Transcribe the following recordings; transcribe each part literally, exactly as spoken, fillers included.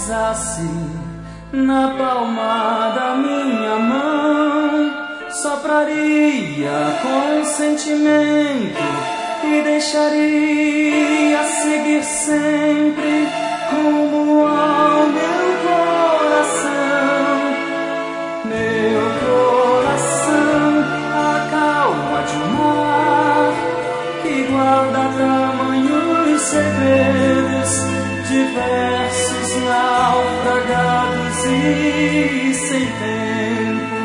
repousasse na palma da minha mão, sopraria com sentimento e deixaria seguir sempre rumo ao meu coração. Meu coração, a calma de um mar que guarda tamanhos segredos, diversos, naufragados e sem tempo.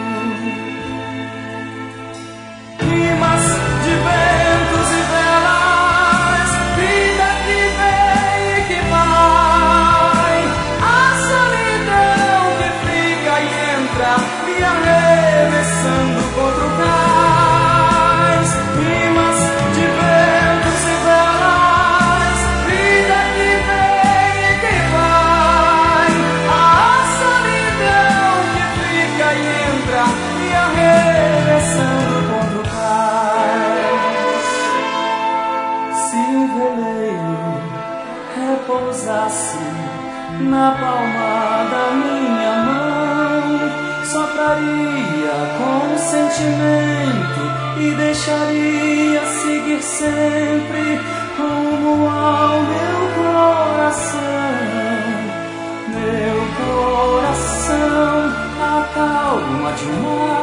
Rimas de ventos e velas, vida que vem e que vai, a solidão que fica e entra, me arremessando contra o cais. Rimas de ventos e velas, vida que vem e que vai, a solidão que fica e entra, me arremessando contra o cais. Se o veleiro repousasse na palma da minha mão, sopraria com sentimento e deixaria seguir sempre rumo ao meu coração. Meu coração, a calma de um mar